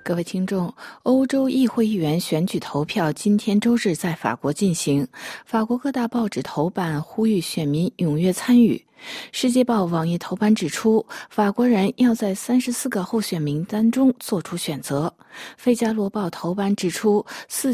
各位听众，欧洲议会议员选举投票今天周日在法国进行，法国各大报纸头版呼吁选民踊跃参与。世界报网页头版指出，法国人要在34个候选名单中做出选择。费加罗报头版指出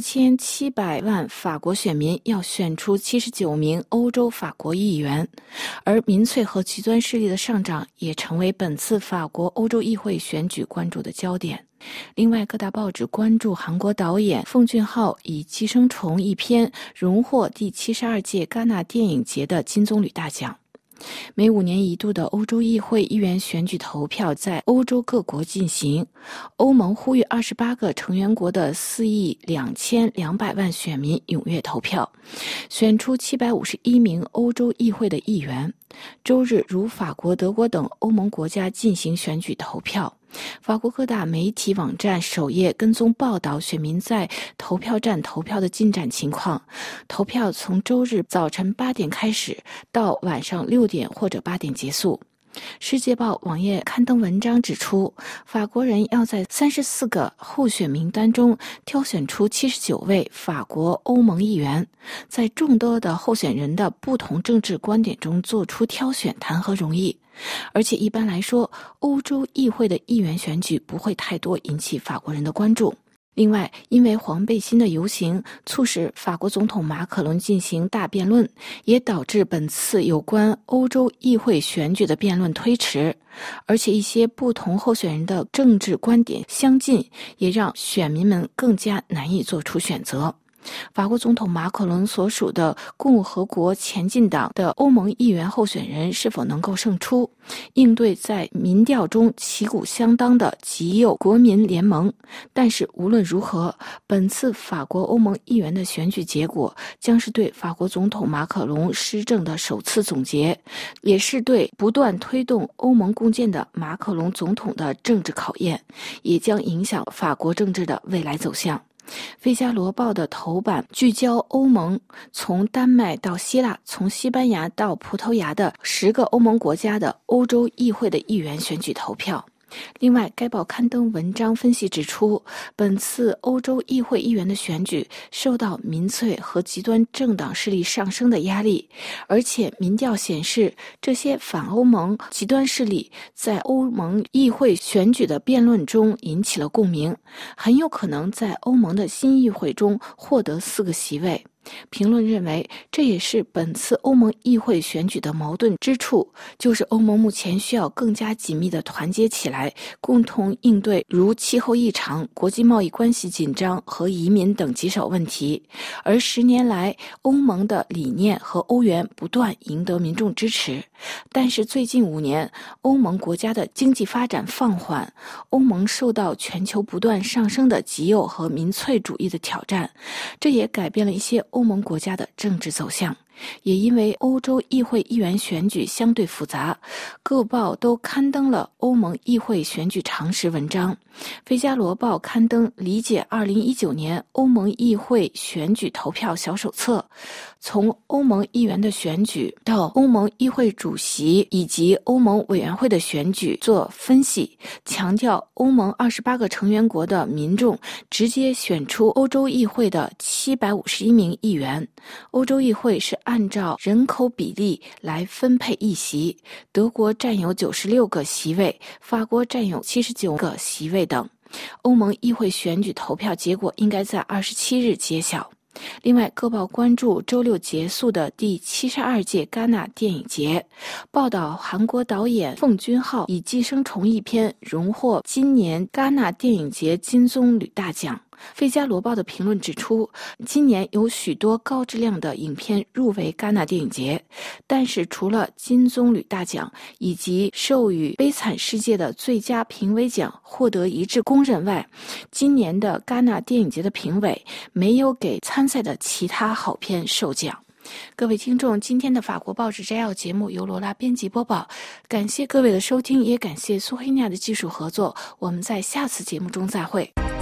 ，4700万法国选民要选出79名欧洲法国议员，而民粹和极端势力的上涨也成为本次法国欧洲议会选举关注的焦点。另外，各大报纸关注韩国导演奉俊昊以《寄生虫》一篇荣获第72届戛纳电影节的金棕榈大奖。每5年一度的欧洲议会议员选举投票在欧洲各国进行，欧盟呼吁28个成员国的4亿2200万选民踊跃投票，选出751名欧洲议会的议员。周日，如法国、德国等欧盟国家进行选举投票。法国各大媒体网站首页跟踪报道选民在投票站投票的进展情况。投票从周日早晨8点开始，到晚上6点或者8点结束。世界报网页刊登文章指出，法国人要在34个候选名单中挑选出79位法国欧盟议员，在众多的候选人的不同政治观点中做出挑选谈何容易。而且一般来说，欧洲议会的议员选举不会太多引起法国人的关注。另外，因为黄背心的游行促使法国总统马可伦进行大辩论，也导致本次有关欧洲议会选举的辩论推迟。而且一些不同候选人的政治观点相近，也让选民们更加难以做出选择。法国总统马可伦所属的共和国前进党的欧盟议员候选人是否能够胜出，应对在民调中旗鼓相当的极右国民联盟。但是无论如何，本次法国欧盟议员的选举结果将是对法国总统马可伦施政的首次总结，也是对不断推动欧盟共建的马可伦总统的政治考验，也将影响法国政治的未来走向。费加罗报的头版聚焦欧盟从丹麦到希腊，从西班牙到葡萄牙的10个欧盟国家的欧洲议会的议员选举投票。另外，该报刊登文章分析指出，本次欧洲议会议员的选举受到民粹和极端政党势力上升的压力，而且民调显示，这些反欧盟极端势力在欧盟议会选举的辩论中引起了共鸣，很有可能在欧盟的新议会中获得4个席位。评论认为，这也是本次欧盟议会选举的矛盾之处，就是欧盟目前需要更加紧密地团结起来，共同应对如气候异常、国际贸易关系紧张和移民等棘手问题。而10年来，欧盟的理念和欧元不断赢得民众支持，但是最近5年，欧盟国家的经济发展放缓，欧盟受到全球不断上升的极右和民粹主义的挑战，这也改变了一些欧盟国家的政治走向。也因为欧洲议会议员选举相对复杂，各报都刊登了欧盟议会选举常识文章。费加罗报刊登理解2019年欧盟议会选举投票小手册，从欧盟议员的选举到欧盟议会主席以及欧盟委员会的选举做分析，强调欧盟28个成员国的民众直接选出欧洲议会的751名议员。欧洲议会是按照人口比例来分配议席，德国占有96个席位，法国占有79个席位等。欧盟议会选举投票结果应该在27日揭晓。另外，各报关注周六结束的第72届戛纳电影节，报道韩国导演奉俊昊以《寄生虫》一篇荣获今年戛纳电影节金棕榈大奖。费加罗报的评论指出，今年有许多高质量的影片入围戛纳电影节，但是除了金棕榈大奖以及授予《悲惨世界》的最佳评委奖获得一致公认外，今年的戛纳电影节的评委没有给参赛的其他好片授奖。各位听众，今天的法国报纸摘要节目由罗拉编辑播报，感谢各位的收听，也感谢苏黑尼亚的技术合作，我们在下次节目中再会。